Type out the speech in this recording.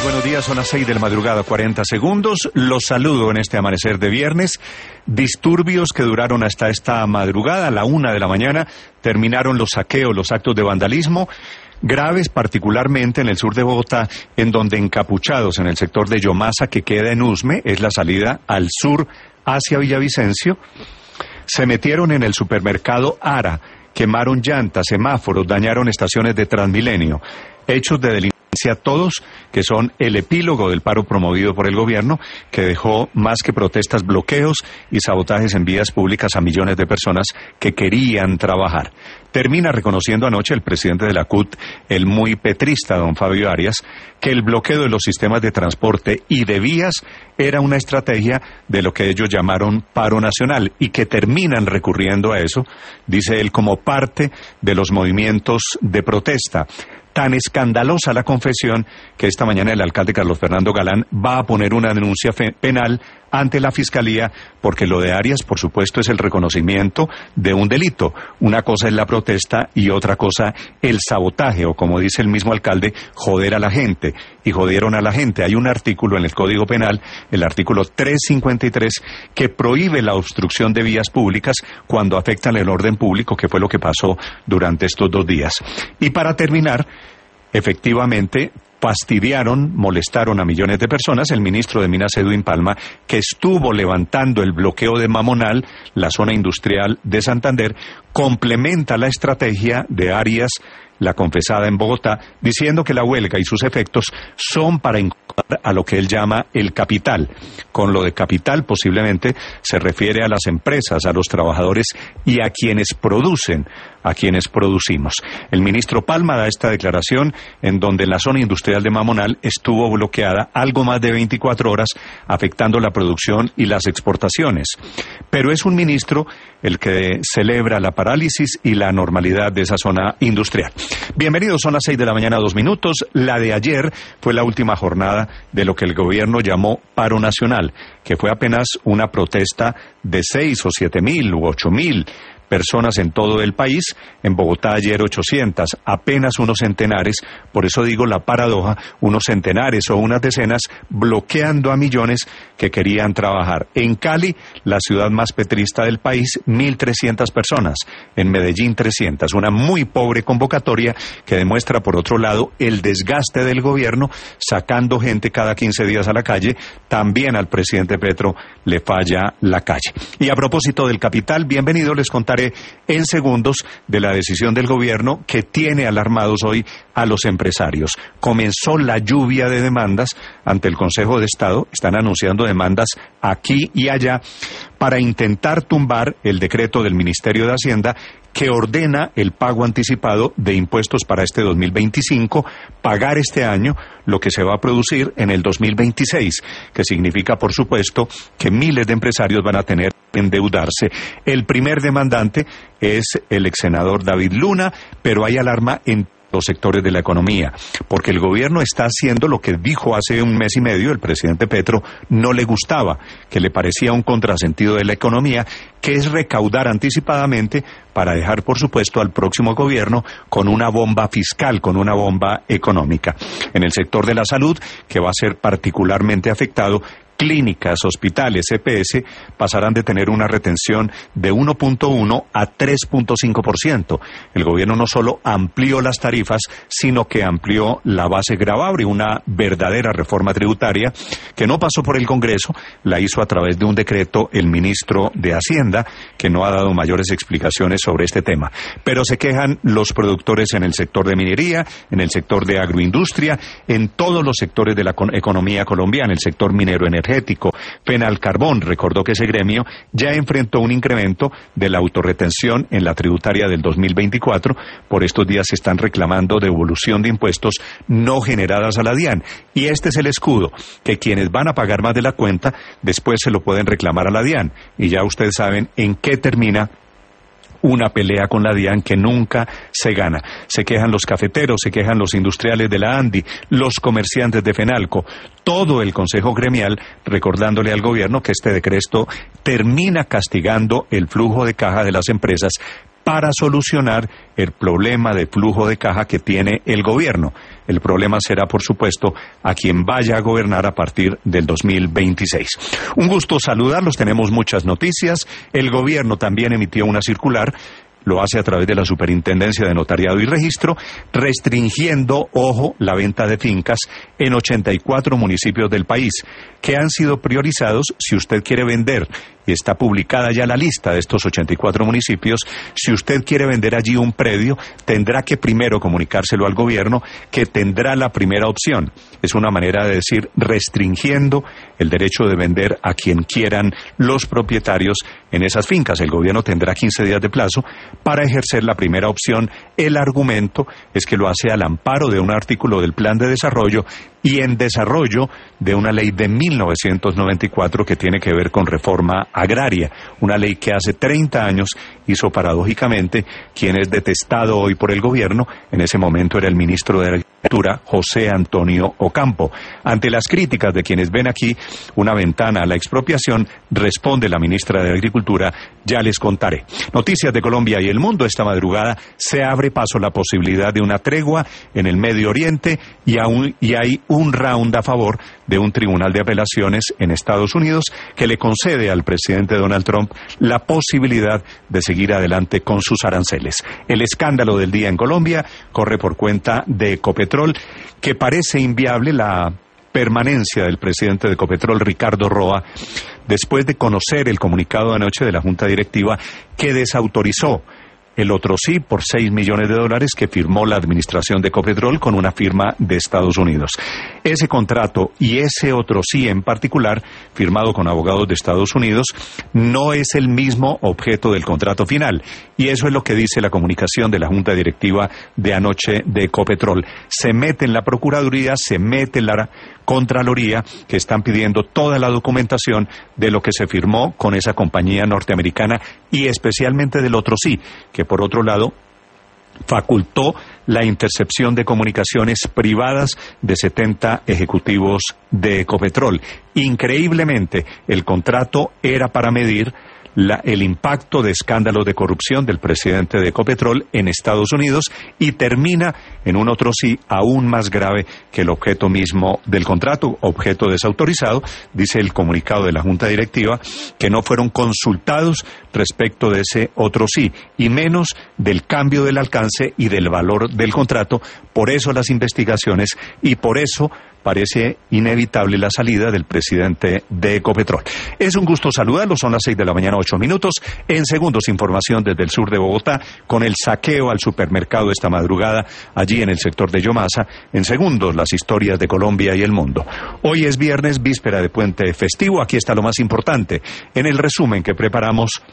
buenos días, son las 6 de la madrugada, 40 segundos. Los saludo en este amanecer de viernes. Disturbios que duraron hasta esta madrugada, a la 1 de la mañana, terminaron los saqueos, los actos de vandalismo, graves particularmente en el sur de Bogotá, en donde encapuchados en el sector de Yomasa, que queda en Usme, es la salida al sur hacia Villavicencio, se metieron en el supermercado Ara, quemaron llantas, semáforos, dañaron estaciones de Transmilenio. Hechos de delincuencia todos que son el epílogo del paro promovido por el gobierno, que dejó más que protestas, bloqueos y sabotajes en vías públicas a millones de personas que querían trabajar. Termina reconociendo anoche el presidente de la CUT, el muy petrista don Fabio Arias, que el bloqueo de los sistemas de transporte y de vías era una estrategia de lo que ellos llamaron paro nacional y que terminan recurriendo a eso, dice él, como parte de los movimientos de protesta. Tan escandalosa la confesión que esta mañana el alcalde Carlos Fernando Galán va a poner una denuncia penal ante la Fiscalía, porque lo de Arias, por supuesto, es el reconocimiento de un delito. Una cosa es la protesta y otra cosa el sabotaje, o como dice el mismo alcalde, joder a la gente. Y jodieron a la gente. Hay un artículo en el Código Penal, el artículo 353, que prohíbe la obstrucción de vías públicas cuando afectan el orden público, que fue lo que pasó durante estos 2 días. Y para terminar, efectivamente, fastidiaron, molestaron a millones de personas. El ministro de Minas, Edwin Palma, que estuvo levantando el bloqueo de Mamonal, la zona industrial de Santander, complementa la estrategia de Arias, la confesada en Bogotá, diciendo que la huelga y sus efectos son para incomodar a lo que él llama el capital. Con lo de capital posiblemente se refiere a las empresas, a los trabajadores y a quienes producen, a quienes producimos. El ministro Palma da esta declaración en donde la zona industrial de Mamonal estuvo bloqueada algo más de 24 horas, afectando la producción y las exportaciones. Pero es un ministro el que celebra la parálisis y la normalidad de esa zona industrial. Bienvenidos, son las 6 de la mañana, 2 minutos. La de ayer fue la última jornada de lo que el gobierno llamó paro nacional, que fue apenas una protesta de 6 o 7 mil u 8 mil personas en todo el país. En Bogotá ayer 800, apenas unos centenares, por eso digo la paradoja, unos centenares o unas decenas bloqueando a millones que querían trabajar. En Cali, la ciudad más petrista del país, 1.300 personas. En Medellín 300, una muy pobre convocatoria que demuestra por otro lado el desgaste del gobierno sacando gente cada 15 días a la calle. También al presidente Petro le falla la calle. Y a propósito del capital, bienvenido, les contaré en segundos de la decisión del gobierno que tiene alarmados hoy a los empresarios. Comenzó la lluvia de demandas ante el Consejo de Estado, están anunciando demandas aquí y allá para intentar tumbar el decreto del Ministerio de Hacienda que ordena el pago anticipado de impuestos para este 2025, pagar este año lo que se va a producir en el 2026, que significa, por supuesto, que miles de empresarios van a tener que endeudarse. El primer demandante es el ex senador David Luna, pero hay alarma en los sectores de la economía, porque el gobierno está haciendo lo que dijo hace un mes y medio el presidente Petro no le gustaba, que le parecía un contrasentido de la economía, que es recaudar anticipadamente para dejar, por supuesto, al próximo gobierno con una bomba fiscal, con una bomba económica. En el sector de la salud, que va a ser particularmente afectado, clínicas, hospitales, EPS, pasarán de tener una retención de 1.1 a 3.5%. El gobierno no solo amplió las tarifas, sino que amplió la base gravable, una verdadera reforma tributaria que no pasó por el Congreso, la hizo a través de un decreto el ministro de Hacienda, que no ha dado mayores explicaciones sobre este tema. Pero se quejan los productores en el sector de minería, en el sector de agroindustria, en todos los sectores de la economía colombiana, el sector minero energético, Fenalcarbón recordó que ese gremio ya enfrentó un incremento de la autorretención en la tributaria del 2024. Por estos días se están reclamando devolución de impuestos no generadas a la DIAN. Y este es el escudo, que quienes van a pagar más de la cuenta, después se lo pueden reclamar a la DIAN. Y ya ustedes saben en qué termina una pelea con la DIAN que nunca se gana. Se quejan los cafeteros, se quejan los industriales de la ANDI, los comerciantes de Fenalco, todo el Consejo Gremial, recordándole al gobierno que este decreto termina castigando el flujo de caja de las empresas para solucionar el problema de flujo de caja que tiene el gobierno. El problema será, por supuesto, a quien vaya a gobernar a partir del 2026. Un gusto saludarlos, tenemos muchas noticias. El gobierno también emitió una circular, lo hace a través de la Superintendencia de Notariado y Registro, restringiendo, ojo, la venta de fincas en 84 municipios del país, que han sido priorizados si usted quiere vender. Y está publicada ya la lista de estos 84 municipios. Si usted quiere vender allí un predio, tendrá que primero comunicárselo al gobierno, que tendrá la primera opción. Es una manera de decir restringiendo el derecho de vender a quien quieran los propietarios en esas fincas. El gobierno tendrá 15 días de plazo para ejercer la primera opción. El argumento es que lo hace al amparo de un artículo del Plan de Desarrollo y en desarrollo de una ley de 1994 que tiene que ver con reforma agraria, una ley que hace 30 años hizo paradójicamente quien es detestado hoy por el gobierno. En ese momento era el ministro de Agricultura, José Antonio Ocampo. Ante las críticas de quienes ven aquí una ventana a la expropiación, responde la ministra de Agricultura: ya les contaré. Noticias de Colombia y el mundo. Esta madrugada se abre paso la posibilidad de una tregua en el Medio Oriente y hay un round a favor de un tribunal de apelaciones en Estados Unidos que le concede al presidente Donald Trump la posibilidad de seguir adelante con sus aranceles. El escándalo del día en Colombia corre por cuenta de Ecopetrol, que parece inviable la permanencia del presidente de Ecopetrol, Ricardo Roa, después de conocer el comunicado de anoche de la Junta Directiva que desautorizó el otro sí por $6 millones que firmó la administración de Ecopetrol con una firma de Estados Unidos. Ese contrato y ese otro sí en particular, firmado con abogados de Estados Unidos, no es el mismo objeto del contrato final. Y eso es lo que dice la comunicación de la Junta Directiva de anoche de Ecopetrol. Se mete en la Procuraduría, se mete en la Contraloría, que están pidiendo toda la documentación de lo que se firmó con esa compañía norteamericana y especialmente del otro sí, que por otro lado facultó la intercepción de comunicaciones privadas de 70 ejecutivos de Ecopetrol. Increíblemente, el contrato era para medir el impacto de escándalos de corrupción del presidente de Ecopetrol en Estados Unidos y termina en un otro sí aún más grave que el objeto mismo del contrato, objeto desautorizado. Dice el comunicado de la Junta Directiva que no fueron consultados respecto de ese otro sí, y menos del cambio del alcance y del valor del contrato. Por eso las investigaciones y por eso parece inevitable la salida del presidente de Ecopetrol. Es un gusto saludarlos, son las 6:08 a.m. En segundos, información desde el sur de Bogotá, con el saqueo al supermercado esta madrugada, allí en el sector de Yomasa. En segundos, las historias de Colombia y el mundo. Hoy es viernes, víspera de puente festivo. Aquí está lo más importante en el resumen que preparamos